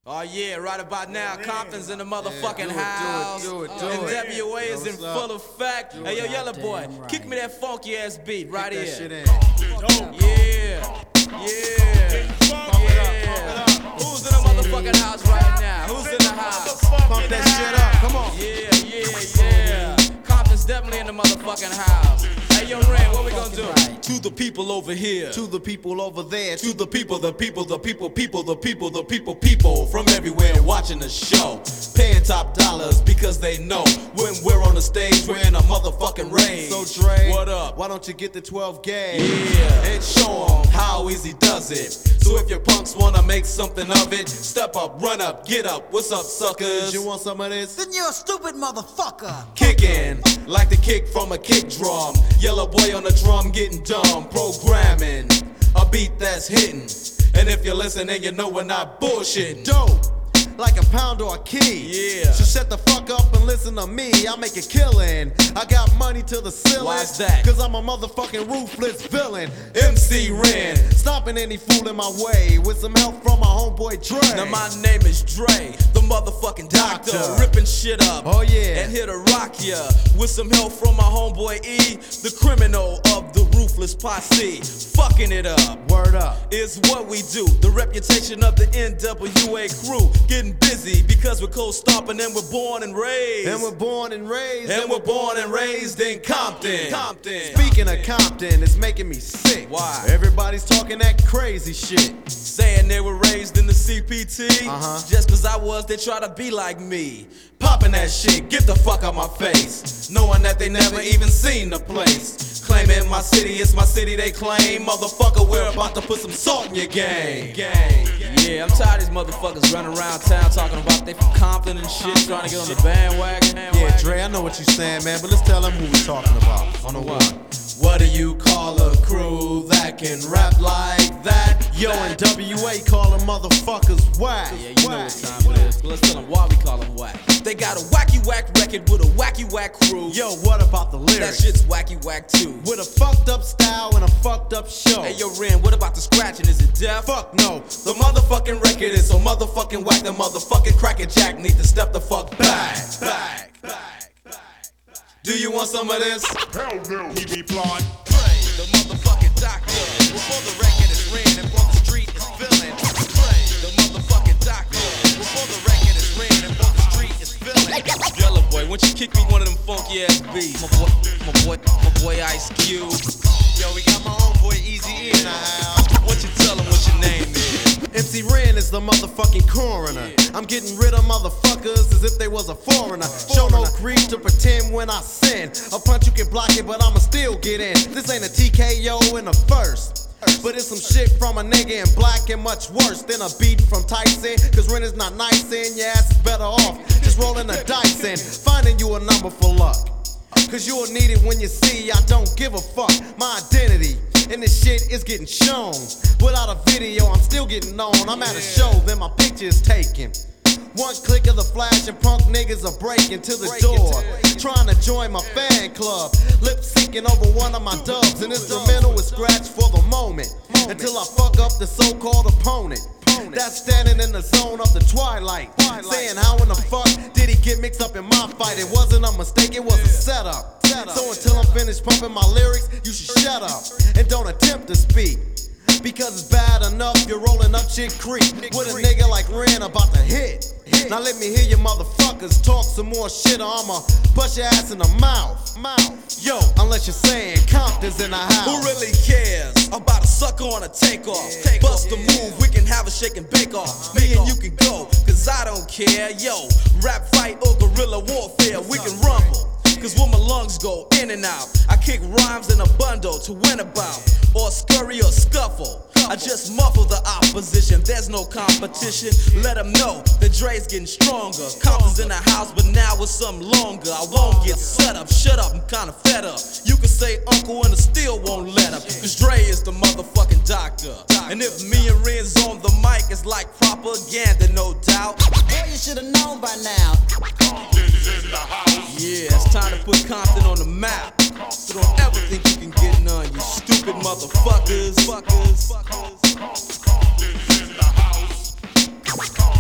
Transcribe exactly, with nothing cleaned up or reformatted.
Oh yeah, right about now, Compton's in the motherfucking yeah, house, do it, do it, do and it. W A is in full effect. Hey yo, Yellow Boy, right. kick me that funky ass beat right Kick here. that shit in. Yeah, yeah, yeah. Who's in the motherfucking house right now? Who's in the house? Pump that shit up, come on. Yeah, yeah, yeah. Compton's definitely in the motherfucking house. Hey yo, Ren, what we gonna do? To the people over here, To the people over there, to the people, the people, the people, people, the people, the people, people from everywhere watching the show, paying top dollars because they know when we're on the stage we're in a motherfucking rage. So Dre, what up? Why don't you get the twelve gauge? Yeah, and show 'em how easy does it. So if your punks wanna make something of it, step up, run up, get up. What's up, suckers? You want some of this? Then you're a stupid motherfucker. Kicking like the kick from a kick drum. Yellow Boy on the drum getting dumb. Programming a beat that's hitting. And if you're listening, you know we're not bullshitting. Dope, like a pound or a key. Yeah. So shut the fuck up and listen to me. I make a killing. I got money to the ceiling. Why's that? Cause I'm a motherfucking ruthless villain. M C Ren. Stopping any fool in my way with some help from my homeboy Dre. Now my name is Dre, the motherfucking doctor, Doctor. ripping shit up. Oh, yeah. And here to rock ya with some help from my homeboy E, the criminal of the ruthless posse. Fucking it up Word up. is what we do. The reputation of the N W A crew, getting busy because we're cold stomping and we're born and raised. And we're born and raised. And we're born and raised in Compton. Compton. Speaking of Compton, it's making me sick. Why? Everybody's talking that crazy shit. Saying they were raised in the C P T. Uh-huh. Just cause I was, they try to be like me. Popping that shit, get the fuck out my face. Knowing that they never even seen the place. Claiming my city, it's my city they claim. Motherfucker, we're about to put some salt in your game. Gang. Yeah, I'm tired of these motherfuckers running around town talking about they from Compton and shit, trying to get on the bandwagon. Yeah, Dre, I know what you're saying, man, but let's tell them who we're talking about. On the one. What do you call a crew that can rap like that? Yo, and W A call them motherfuckers whack. Yeah, you know what time it is. But let's tell them why we call them whack. They got a wacky whack record with a wacky whack crew. Yo, what about the That lyrics? shit's wacky whack too. With a fucked up style and a fucked up show. Hey yo, Ren, what about the scratching? Is it deaf? Fuck no. The motherfucking record is so motherfucking whack. The motherfucking cracker jack need to step the fuck back. Back, back, back. Do you want some of this? Hell no, he be blind. Pray, the motherfucking doctor. Before the record is ran and before the street is filling. Pray, the motherfucking doctor. Before the record is ran and before the street is filling. Yellow Boy, why don't you kick me one of them funky ass beats? My boy, my boy, my boy Ice Cube. Yo, we got my homeboy Easy in the house. What you tell him what your name is? M C Ren is the motherfucking coroner. I'm getting rid of motherfuckers as if they was a foreigner. Show no grief to pretend when I sin. A punch you can block it, but I'ma still get in. This ain't a T K O in the first. But it's some shit from a nigga in black and much worse than a beat from Tyson. Cause Ren is not nice and your ass is better off just rolling the dice and finding you a number for luck. Cause you'll need it when you see I don't give a fuck. My identity and this shit is getting shown. Without a video, I'm still getting known. I'm at a show, then my picture is taken. One click of the flash and punk niggas are breaking to the door, trying to join my fan club. Lip syncing over one of my dubs. An instrumental is scratched for the moment until I fuck up the so-called opponent that's standing in the zone of the twilight, saying how in the fuck did he get mixed up in my fight? It wasn't a mistake, it was a setup. So until I'm finished pumping my lyrics, you should shut up and don't attempt to speak. Because it's bad enough you're rolling up shit creek with a nigga like Ren about to hit. Now let me hear you motherfuckers talk some more shit or I'ma bust your ass in the mouth. Mouth. Yo, unless you're saying Compton's in the house. Who really cares about a sucker on a takeoff? Yeah. Bust a move, we can have a shake and bake off. Me and you can go, cause I don't care. Yo, rap fight or guerrilla warfare, we can rumble. Cause when my lungs go in and out, I kick rhymes in a bundle to win about. Or scurry or scuffle, I just muffle the opposition. There's no competition, let them know that Dre's getting stronger. Compton's in the house, but now with something longer. I won't get set up, shut up, I'm kinda fed up. You can say uncle and I still won't let up. Cause Dre is the motherfucking doctor. And if me and Ren's on the mic, it's like propaganda, no doubt. Boy, you should've known by now. Compton's in the house. Yeah, it's time to put Compton on the map. So don't ever think you can get none, you stupid motherfuckers. Fuckers. Compton's in the house.